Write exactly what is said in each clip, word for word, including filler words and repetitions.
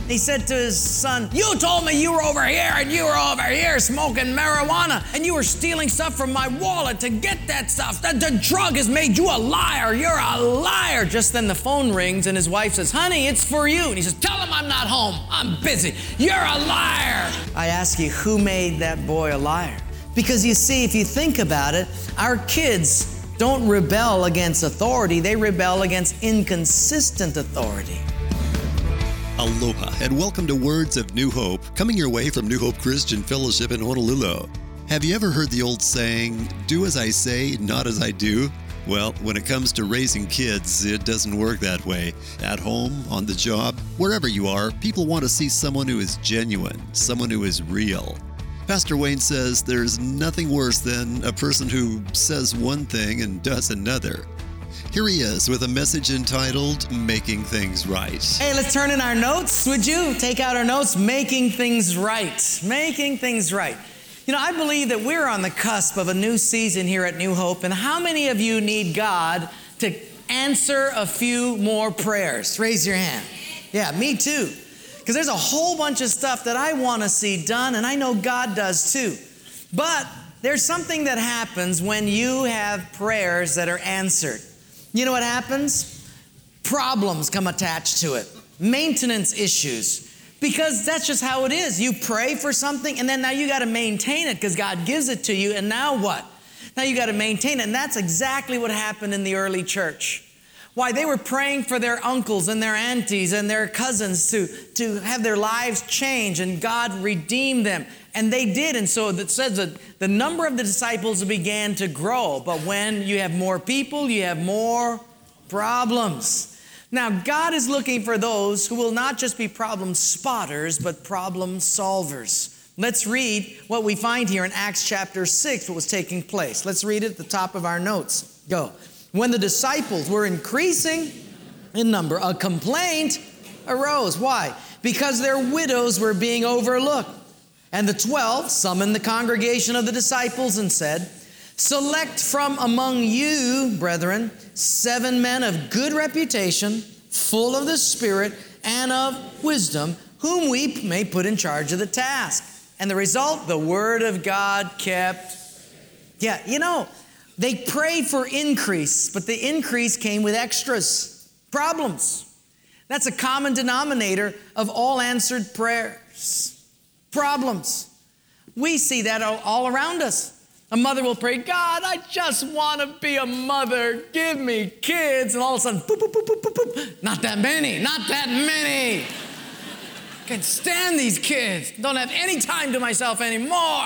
He said to his son, you told me you were over here and you were over here smoking marijuana and you were stealing stuff from my wallet to get that stuff. The, the drug has made you a liar. You're a liar. Just then the phone rings and his wife says, honey, it's for you. And he says, tell him I'm not home. I'm busy. You're a liar. I ask you, who made that boy a liar? Because you see, if you think about it, our kids don't rebel against authority. They rebel against inconsistent authority. Aloha, and welcome to Words of New Hope, coming your way from New Hope Christian Fellowship in Honolulu. Have you ever heard the old saying, do as I say, not as I do? Well, when it comes to raising kids, it doesn't work that way. At home, on the job, wherever you are, people want to see someone who is genuine, someone who is real. Pastor Wayne says there's nothing worse than a person who says one thing and does another. Here he is with a message entitled, Making Things Right. Hey, let's turn in our notes, would you? Take out our notes, Making Things Right. Making Things Right. You know, I believe that we're on the cusp of a new season here at New Hope, and how many of you need God to answer a few more prayers? Raise your hand. Yeah, me too. Because there's a whole bunch of stuff that I want to see done, and I know God does too. But there's something that happens when you have prayers that are answered. You know what happens? Problems come attached to it. Maintenance issues. Because that's just how it is. You pray for something, and then now you got to maintain it because God gives it to you, and now what? Now you got to maintain it, and that's exactly what happened in the early church. Why, they were praying for their uncles and their aunties and their cousins to, to have their lives change, and God redeemed them. And they did. And so it says that the number of the disciples began to grow. But when you have more people, you have more problems. Now, God is looking for those who will not just be problem spotters, but problem solvers. Let's read what we find here in Acts chapter six, what was taking place. Let's read it at the top of our notes. Go. When the disciples were increasing in number, a complaint arose. Why? Because their widows were being overlooked. And the twelve summoned the congregation of the disciples and said, select from among you, brethren, seven men of good reputation, full of the Spirit and of wisdom, whom we may put in charge of the task. And the result, the word of God kept. Yeah, you know, they prayed for increase, but the increase came with extras, problems. That's a common denominator of all answered prayers. Problems. We see that all around us. A mother will pray, God, I just want to be a mother. Give me kids. And all of a sudden, boop, boop, boop, boop, boop, boop. Not that many, not that many. Can't stand these kids. Don't have any time to myself anymore.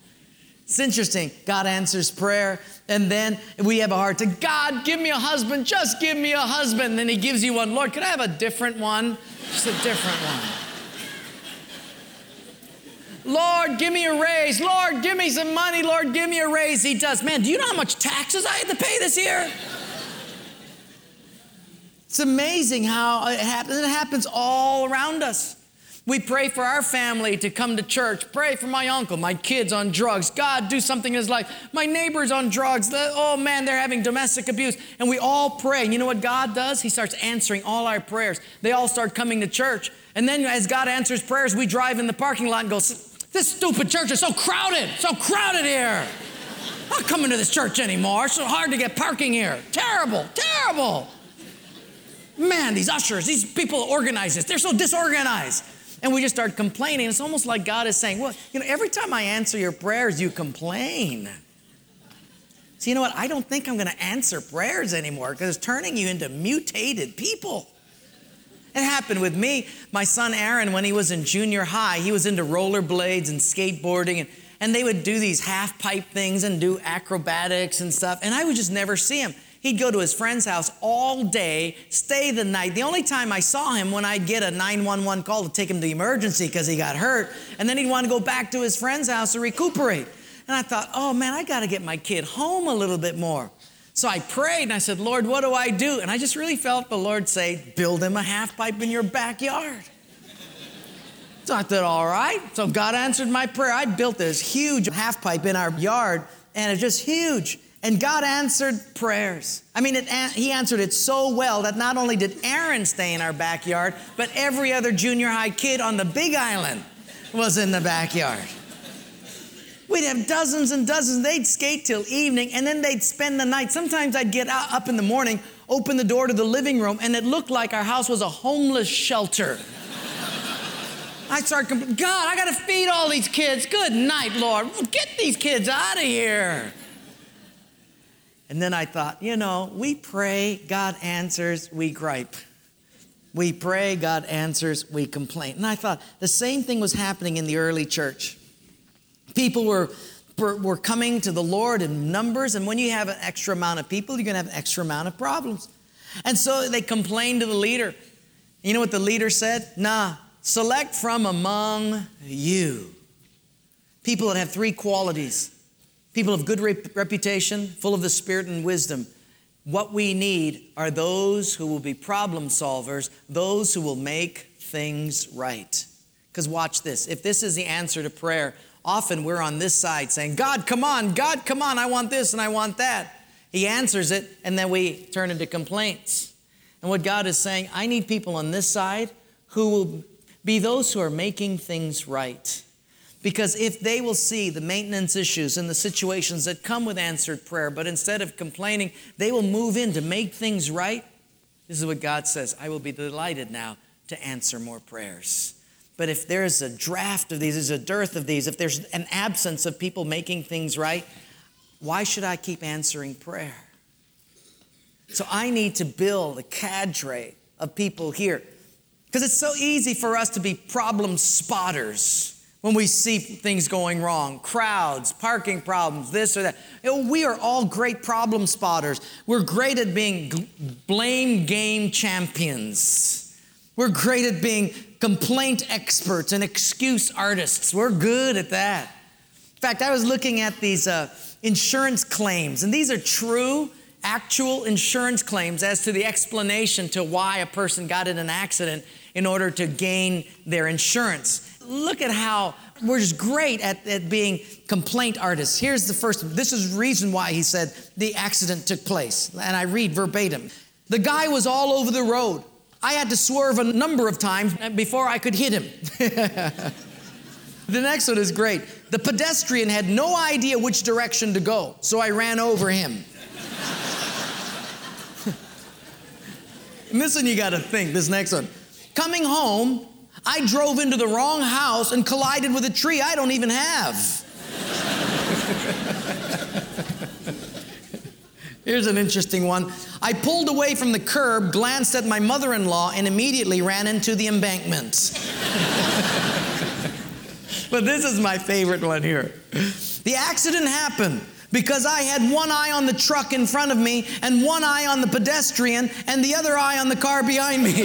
It's interesting. God answers prayer, and then we have a heart to, God, give me a husband. Just give me a husband. And then he gives you one. Lord, could I have a different one? Just a different one. Lord, give me a raise. Lord, give me some money. Lord, give me a raise. He does. Man, do you know how much taxes I had to pay this year? It's amazing how it happens. It happens all around us. We pray for our family to come to church. Pray for my uncle, my kid's on drugs. God, do something in his life. My neighbor's on drugs. Oh, man, they're having domestic abuse. And we all pray. And you know what God does? He starts answering all our prayers. They all start coming to church. And then as God answers prayers, we drive in the parking lot and go, this stupid church is so crowded, so crowded here. I'm not coming to this church anymore. It's so hard to get parking here. Terrible, terrible. Man, these ushers, these people organize this, they're so disorganized. And we just start complaining. It's almost like God is saying, well, you know, every time I answer your prayers, you complain. So you know what? I don't think I'm going to answer prayers anymore because it's turning you into mutated people. It happened with me. My son Aaron, when he was in junior high, he was into rollerblades and skateboarding, and, and they would do these half pipe things and do acrobatics and stuff, and I would just never see him. He'd go to his friend's house all day, stay the night. The only time I saw him when I'd get a nine one one call to take him to the emergency because he got hurt, and then he'd want to go back to his friend's house to recuperate. And I thought, oh man, I got to get my kid home a little bit more. So I prayed and I said, Lord, what do I do? And I just really felt the Lord say, build him a half pipe in your backyard. So I thought, all right. So God answered my prayer. I built this huge half pipe in our yard, and it's just huge. And God answered prayers. I mean, it, he answered it so well that not only did Aaron stay in our backyard, but every other junior high kid on the Big Island was in the backyard. We'd have dozens and dozens. They'd skate till evening, and then they'd spend the night. Sometimes I'd get out, up in the morning, open the door to the living room, and it looked like our house was a homeless shelter. I'd start complaining, God, I got to feed all these kids. Good night, Lord. Get these kids out of here. And then I thought, you know, we pray, God answers, we gripe. We pray, God answers, we complain. And I thought the same thing was happening in the early church. People were, were coming to the Lord in numbers, and when you have an extra amount of people, you're going to have an extra amount of problems. And so they complained to the leader. You know what the leader said? Nah, select from among you people that have three qualities. People of good rep- reputation, full of the Spirit and wisdom. What we need are those who will be problem solvers, those who will make things right. Because watch this. If this is the answer to prayer, often we're on this side saying, God, come on, God, come on, I want this and I want that. He answers it, and then we turn into complaints. And what God is saying, I need people on this side who will be those who are making things right. Because if they will see the maintenance issues and the situations that come with answered prayer, but instead of complaining, they will move in to make things right. This is what God says, I will be delighted now to answer more prayers. But if there's a draft of these, there's a dearth of these, if there's an absence of people making things right, why should I keep answering prayer? So I need to build a cadre of people here. Because it's so easy for us to be problem spotters when we see things going wrong. Crowds, parking problems, this or that. You know, we are all great problem spotters. We're great at being g- blame game champions. We're great at being complaint experts and excuse artists. We're good at that. In fact, I was looking at these uh, insurance claims, and these are true, actual insurance claims as to the explanation to why a person got in an accident in order to gain their insurance. Look at how we're just great at, at being complaint artists. Here's the first. This is the reason why he said the accident took place. And I read verbatim. The guy was all over the road. I had to swerve a number of times before I could hit him. The next one is great. The pedestrian had no idea which direction to go, so I ran over him. And this one you got to think, this next one. Coming home, I drove into the wrong house and collided with a tree I don't even have. Here's an interesting one. I pulled away from the curb, glanced at my mother-in-law, and immediately ran into the embankment. But this is my favorite one here. The accident happened because I had one eye on the truck in front of me and one eye on the pedestrian and the other eye on the car behind me.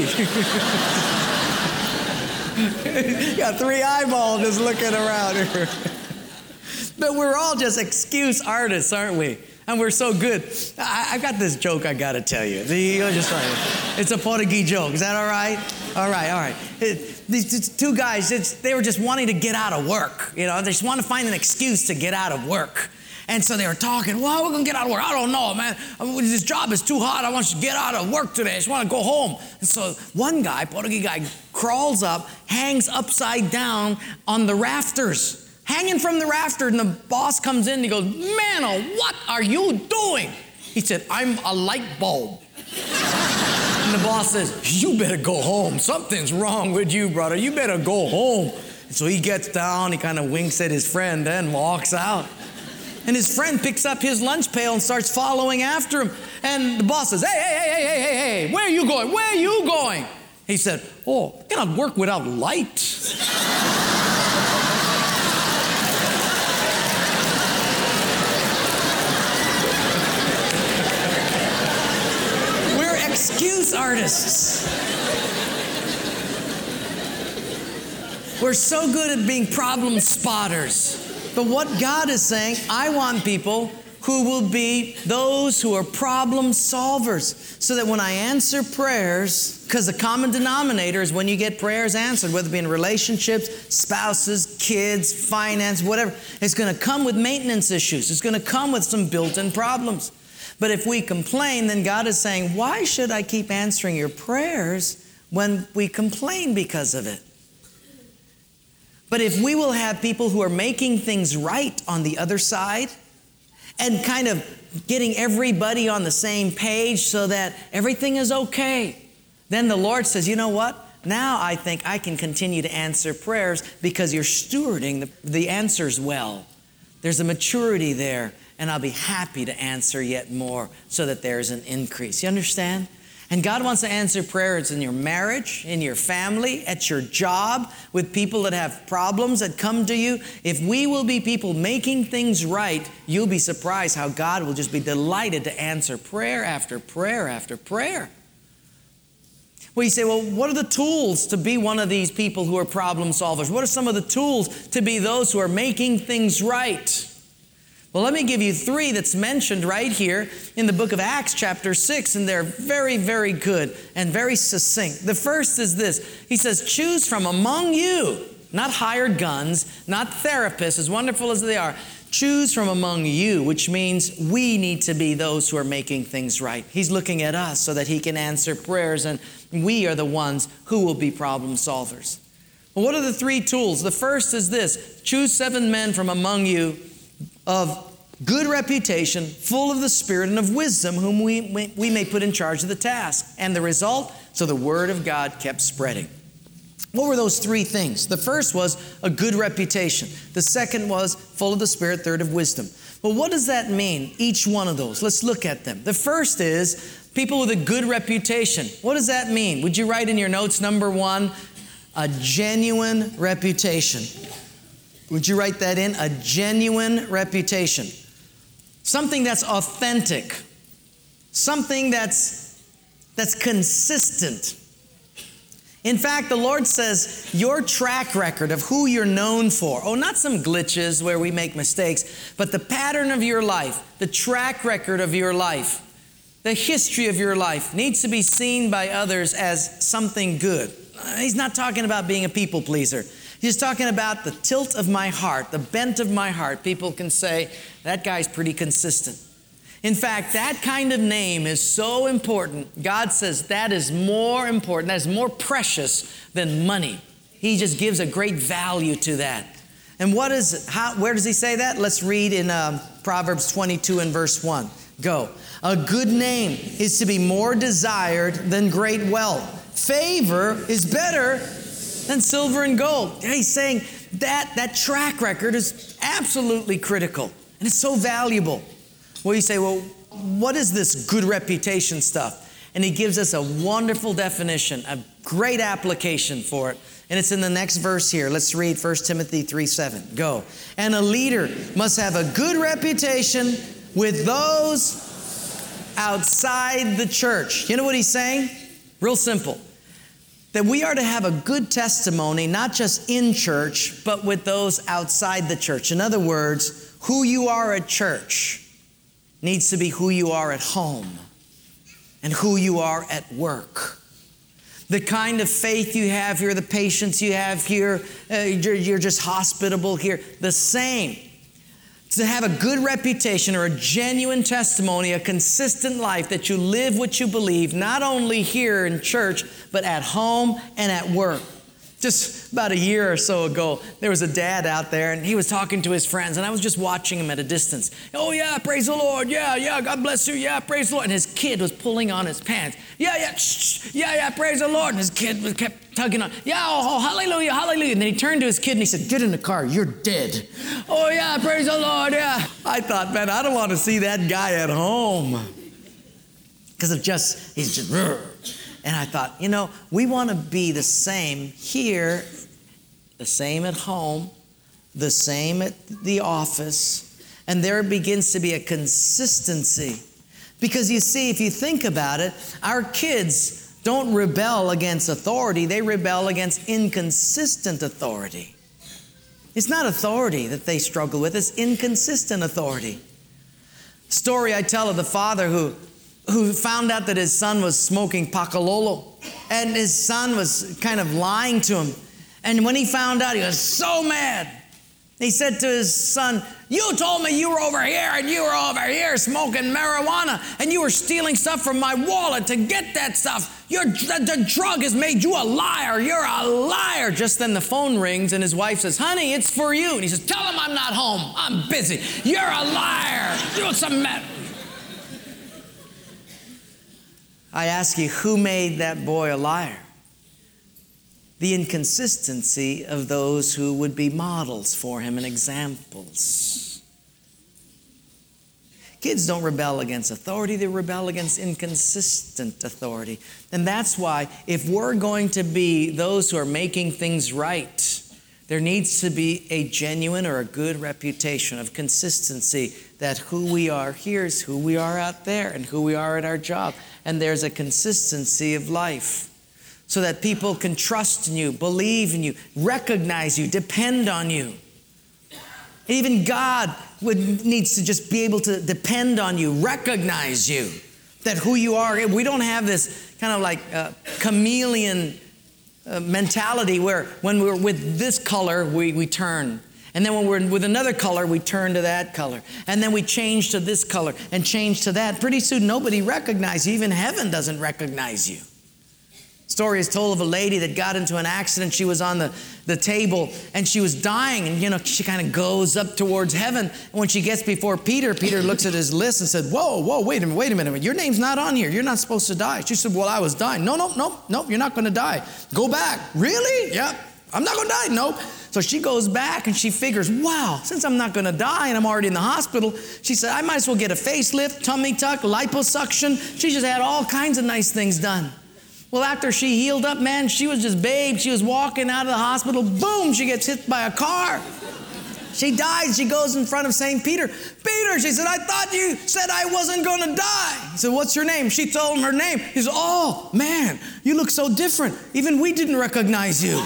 Got three eyeballs just looking around here. But we're all just excuse artists, aren't we? And we're so good. I, I got this joke I got to tell you. You're just right. It's a Portuguese joke. Is that all right? All right, all right. It, these two guys, it's, they were just wanting to get out of work. You know, they just want to find an excuse to get out of work. And so they were talking, well, we're going to get out of work. I don't know, man. This job is too hot. I want you to get out of work today. I just want to go home. And so one guy, Portuguese guy, crawls up, hangs upside down on the rafters, hanging from the rafter. And the boss comes in and he goes, man, oh, what are you doing? He said, I'm a light bulb. And the boss says, you better go home. Something's wrong with you, brother. You better go home. And so he gets down. He kind of winks at his friend, then walks out. And his friend picks up his lunch pail and starts following after him. And the boss says, hey, hey, hey, hey, hey, hey, hey, where are you going? Where are you going? He said, oh, I cannot work without light. We're excuse artists. We're so good at being problem spotters. But what God is saying, I want people who will be those who are problem solvers, so that when I answer prayers, because the common denominator is when you get prayers answered, whether it be in relationships, spouses, kids, finance, whatever, it's going to come with maintenance issues. It's going to come with some built-in problems. But if we complain, then God is saying, why should I keep answering your prayers when we complain because of it? But if we will have people who are making things right on the other side, and kind of getting everybody on the same page so that everything is okay, then the Lord says, you know what? Now I think I can continue to answer prayers because you're stewarding the, the answers well. There's a maturity there, and I'll be happy to answer yet more so that there's an increase. You understand? And God wants to answer prayers in your marriage, in your family, at your job, with people that have problems that come to you. If we will be people making things right, you'll be surprised how God will just be delighted to answer prayer after prayer after prayer. Well, you say, well, what are the tools to be one of these people who are problem solvers? What are some of the tools to be those who are making things right? Well, let me give you three that's mentioned right here in the book of Acts chapter six, and they're very, very good and very succinct. The first is this. He says, choose from among you, not hired guns, not therapists, as wonderful as they are. Choose from among you, which means we need to be those who are making things right. He's looking at us so that he can answer prayers, and we are the ones who will be problem solvers. Well, what are the three tools? The first is this. Choose seven men from among you of good reputation, full of the Spirit and of wisdom, whom we, we may put in charge of the task. And the result, so the word of God kept spreading. What were those three things? The first was a good reputation. The second was full of the Spirit, third of wisdom. Well, what does that mean, each one of those? Let's look at them. The first is people with a good reputation. What does that mean? Would you write in your notes, number one, a genuine reputation? Would you write that in? A genuine reputation. Something that's authentic. Something that's, that's consistent. In fact, the Lord says your track record of who you're known for, oh, not some glitches where we make mistakes, but the pattern of your life, the track record of your life, the history of your life needs to be seen by others as something good. He's not talking about being a people pleaser. He's talking about the tilt of my heart, the bent of my heart. People can say, that guy's pretty consistent. In fact, that kind of name is so important. God says that is more important, that is more precious than money. He just gives a great value to that. And what is, how, where does he say that? Let's read in um, Proverbs twenty-two and verse one. Go. A good name is to be more desired than great wealth. Favor is better than silver and gold. He's saying that that track record is absolutely critical, and it's so valuable. Well, you say, well, what is this good reputation stuff? And he gives us a wonderful definition, a great application for it. And it's in the next verse here. Let's read First Timothy three seven. Go. And a leader must have a good reputation with those outside the church. You know what he's saying? Real simple. That we are to have a good testimony, not just in church, but with those outside the church. In other words, who you are at church needs to be who you are at home and who you are at work. The kind of faith you have here, the patience you have here, uh, you're, you're just hospitable here, the same. To have a good reputation or a genuine testimony, a consistent life that you live what you believe, not only here in church, but at home and at work. Just about a year or so ago, there was a dad out there, and he was talking to his friends, and I was just watching him at a distance. Oh, yeah, praise the Lord. Yeah, yeah, God bless you. Yeah, praise the Lord. And his kid was pulling on his pants. Yeah, yeah, shh, yeah, yeah, praise the Lord. And his kid was kept tugging on. Yeah, oh, oh, hallelujah, hallelujah. And then he turned to his kid, and he said, get in the car. You're dead. Oh, yeah, praise the Lord. Yeah. I thought, man, I don't want to see that guy at home. Because of just, he's just, rrr. And I thought, you know, we want to be the same here, the same at home, the same at the office, and there begins to be a consistency. Because you see, if you think about it, our kids don't rebel against authority, they rebel against inconsistent authority. It's not authority that they struggle with, it's inconsistent authority. Story I tell of the father who, who found out that his son was smoking pakalolo. And his son was kind of lying to him. And when he found out, he was so mad. He said to his son, you told me you were over here and you were over here smoking marijuana and you were stealing stuff from my wallet to get that stuff. Your, the, the drug has made you a liar. You're a liar. Just then the phone rings and his wife says, honey, it's for you. And he says, tell him I'm not home. I'm busy. You're a liar. Do some mad. I ask you, who made that boy a liar? The inconsistency of those who would be models for him and examples. Kids don't rebel against authority, they rebel against inconsistent authority. And that's why if we're going to be those who are making things right, there needs to be a genuine or a good reputation of consistency that who we are here is who we are out there and who we are at our job. And there's a consistency of life, so that people can trust in you, believe in you, recognize you, depend on you. Even God would, needs to just be able to depend on you, recognize you, that who you are. We don't have this kind of like uh, chameleon uh, mentality where when we're with this color, we, we turn. And then when we're with another color, we turn to that color. And then we change to this color and change to that. Pretty soon, nobody recognizes you. Even heaven doesn't recognize you. Story is told of a lady that got into an accident. She was on the, the table and she was dying. And, you know, she kind of goes up towards heaven. And when she gets before Peter, Peter looks at his list and said, whoa, whoa, wait a minute, wait a minute. Your name's not on here. You're not supposed to die. She said, well, I was dying. No, no, no, no, you're not going to die. Go back. Really? Yeah, I'm not going to die. Nope. So she goes back and she figures, wow, since I'm not going to die and I'm already in the hospital, she said, I might as well get a facelift, tummy tuck, liposuction. She just had all kinds of nice things done. Well, after she healed up, man, she was just babe. She was walking out of the hospital. Boom, she gets hit by a car. She dies. She goes in front of Saint Peter. Peter, she said, I thought you said I wasn't going to die. He said, what's your name? She told him her name. He said, oh, man, you look so different. Even we didn't recognize you.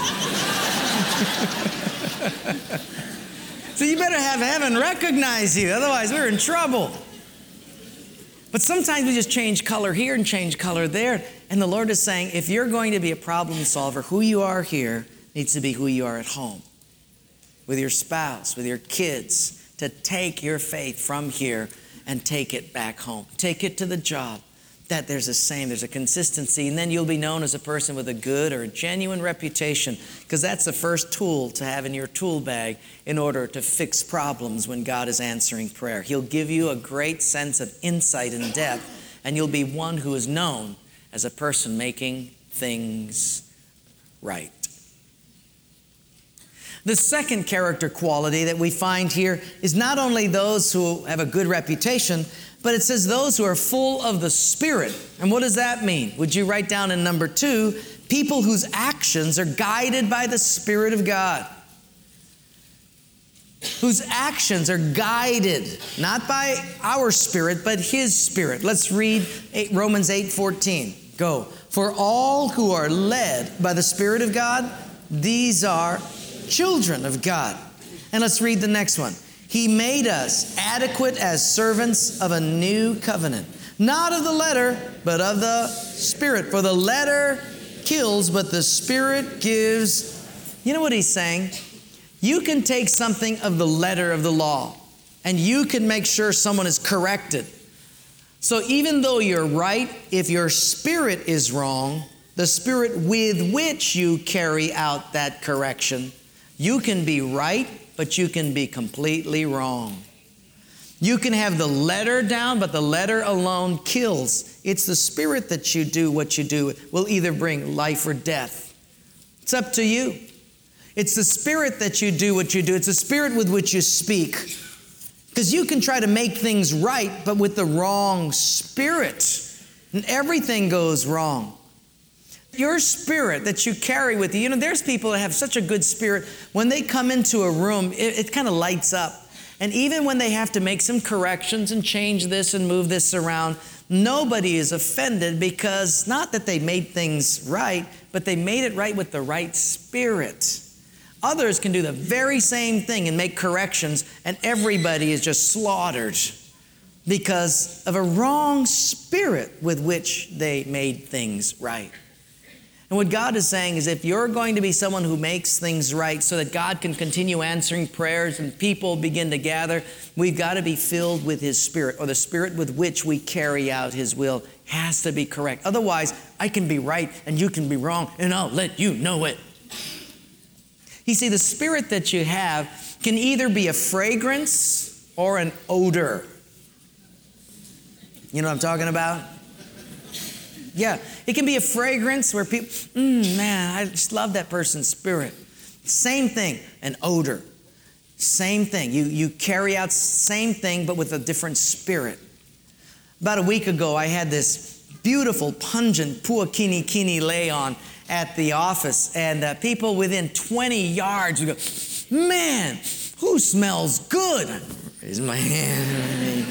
So you better have heaven recognize you. Otherwise, we're in trouble. But sometimes we just change color here and change color there. And the Lord is saying, if you're going to be a problem solver, who you are here needs to be who you are at home. With your spouse, with your kids, to take your faith from here and take it back home. Take it to the job. That there's a same, there's a consistency, and then you'll be known as a person with a good or a genuine reputation, because that's the first tool to have in your tool bag in order to fix problems when God is answering prayer. He'll give you a great sense of insight and depth, and you'll be one who is known as a person making things right. The second character quality that we find here is not only those who have a good reputation, but it says those who are full of the Spirit. And what does that mean? Would you write down in number two, people whose actions are guided by the Spirit of God. Whose actions are guided, not by our spirit, but His Spirit. Let's read Romans eight fourteen. Go. For all who are led by the Spirit of God, these are children of God. And let's read the next one. He made us adequate as servants of a new covenant, not of the letter, but of the Spirit. For the letter kills, but the Spirit gives. You know what he's saying? You can take something of the letter of the law, and you can make sure someone is corrected. So even though you're right, if your spirit is wrong, the spirit with which you carry out that correction, you can be right, but you can be completely wrong. You can have the letter down, but the letter alone kills. It's the spirit that you do what you do will either bring life or death. It's up to you. It's the spirit that you do what you do. It's the spirit with which you speak. Because you can try to make things right, but with the wrong spirit, and everything goes wrong. Your spirit that you carry with you, you know, there's people that have such a good spirit. When they come into a room, it, it kind of lights up. And even when they have to make some corrections and change this and move this around, nobody is offended, because not that they made things right, but they made it right with the right spirit. Others can do the very same thing and make corrections, and everybody is just slaughtered. because of a wrong spirit with which they made things right. And what God is saying is if you're going to be someone who makes things right so that God can continue answering prayers and people begin to gather, we've got to be filled with His Spirit, or the Spirit with which we carry out His will has to be correct. Otherwise, I can be right and you can be wrong, and I'll let you know it. You see, the Spirit that you have can either be a fragrance or an odor. You know what I'm talking about? Yeah, it can be a fragrance where people, mm, man, I just love that person's spirit. Same thing, an odor. Same thing. You, you carry out same thing, but with a different spirit. About a week ago, I had this beautiful, pungent Pua Kini Kini lay on at the office, and uh, people within twenty yards would go, man, who smells good? I raise my hand.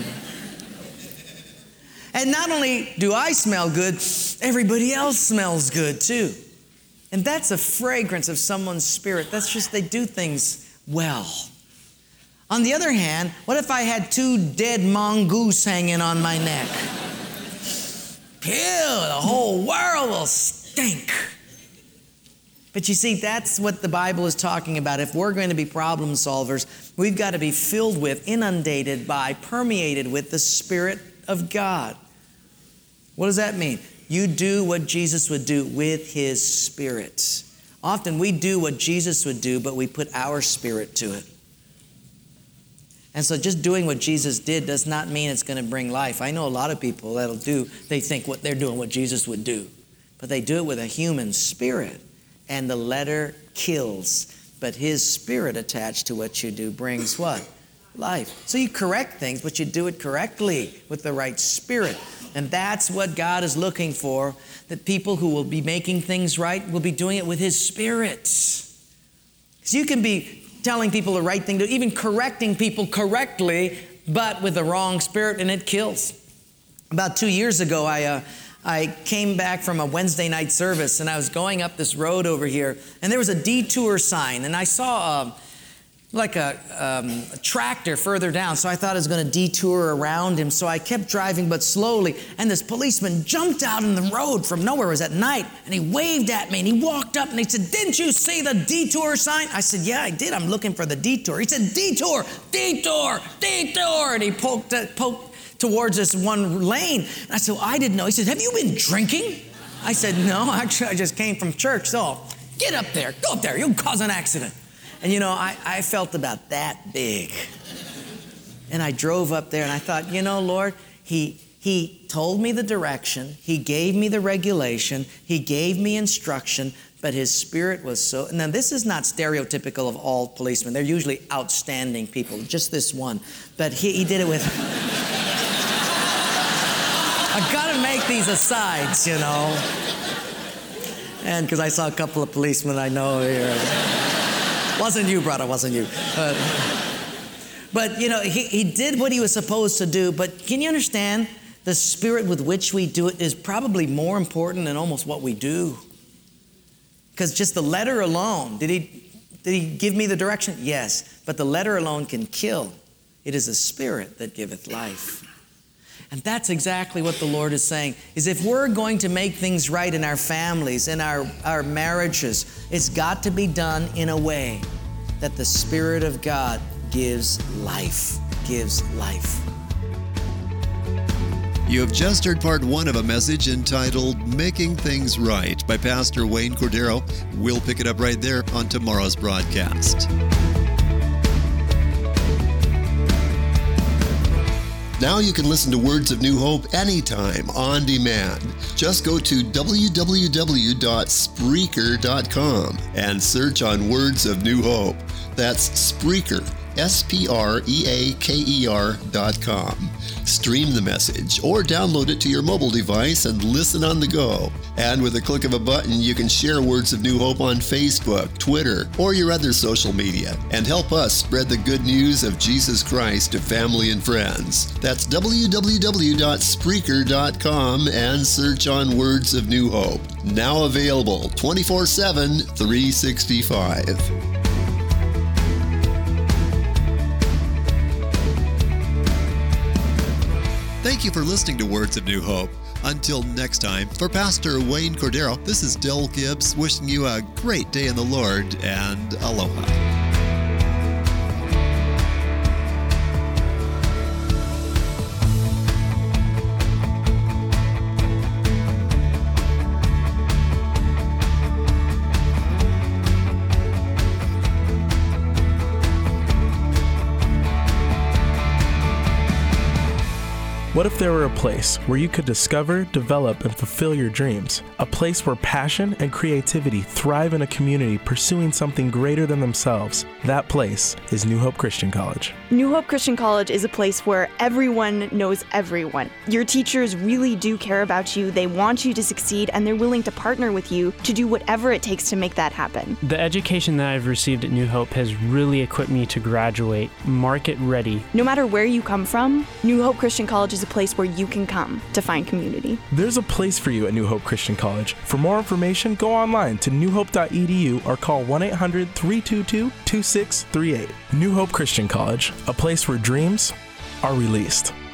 And not only do I smell good, everybody else smells good too. And that's a fragrance of someone's spirit. That's just, they do things well. On the other hand, what if I had two dead mongoose hanging on my neck? Ew, the whole world will stink. But you see, that's what the Bible is talking about. If we're going to be problem solvers, we've got to be filled with, inundated by, permeated with the Spirit of God. What does that mean? You do what Jesus would do with His Spirit. Often we do what Jesus would do, but we put our spirit to it. And so just doing what Jesus did does not mean it's going to bring life. I know a lot of people that'll do, they think what they're doing what Jesus would do. But they do it with a human spirit. And the letter kills. But His Spirit attached to what you do brings what? Life. So you correct things, but you do it correctly with the right spirit. And that's what God is looking for, that people who will be making things right will be doing it with His Spirit. Because you can be telling people the right thing to, even correcting people correctly, but with the wrong spirit, and it kills. About two years ago, I uh, I came back from a Wednesday night service, and I was going up this road over here, and there was a detour sign, and I saw a like a, um, a tractor further down, so I thought I was going to detour around him, so I kept driving but slowly, and this policeman jumped out in the road from nowhere. It was at night, and he waved at me, and he walked up, and he said, didn't you see the detour sign? I said, yeah, I did. I'm looking for the detour. He said, detour, detour, detour, and he poked, uh, poked towards this one lane. And I said, well, I didn't know. He said, have you been drinking? I said, no, actually, I just came from church, so get up there, go up there, you'll cause an accident. And you know, I, I felt about that big. And I drove up there and I thought, you know, Lord, he, he told me the direction. He gave me the regulation. He gave me instruction, but His Spirit was so... Now, this is not stereotypical of all policemen. They're usually outstanding people, just this one. But he, he did it with... I've got to make these asides, you know. And because I saw a couple of policemen I know here... Wasn't you, brother, wasn't you. Uh, but, you know, he, he did what he was supposed to do. But can you understand? The spirit with which we do it is probably more important than almost what we do. Because just the letter alone, did he, did he give me the direction? Yes. But the letter alone can kill. It is the Spirit that giveth life. And that's exactly what the Lord is saying, is if we're going to make things right in our families, in our, our marriages, it's got to be done in a way that the Spirit of God gives life, gives life. You have just heard part one of a message entitled Making Things Right by Pastor Wayne Cordero. We'll pick it up right there on tomorrow's broadcast. Now you can listen to Words of New Hope anytime, on demand. Just go to w w w dot spreaker dot com and search on Words of New Hope. That's Spreaker, S P R E A K E R dot com. Stream the message or download it to your mobile device and listen on the go. And with a click of a button, you can share Words of New Hope on Facebook, Twitter, or your other social media and help us spread the good news of Jesus Christ to family and friends. That's w w w dot spreaker dot com and search on Words of New Hope. Now available twenty-four seven, three sixty-five. Thank you for listening to Words of New Hope. Until next time, for Pastor Wayne Cordero, this is Del Gibbs wishing you a great day in the Lord and aloha. What if there were a place where you could discover, develop, and fulfill your dreams? A place where passion and creativity thrive in a community pursuing something greater than themselves. That place is New Hope Christian College. New Hope Christian College is a place where everyone knows everyone. Your teachers really do care about you, they want you to succeed, and they're willing to partner with you to do whatever it takes to make that happen. The education that I've received at New Hope has really equipped me to graduate market ready. No matter where you come from, New Hope Christian College is a place where you can come to find community. There's a place for you at New Hope Christian College. For more information, go online to new hope dot e d u or call one eight hundred, three two two, two six three eight. New Hope Christian College, a place where dreams are released.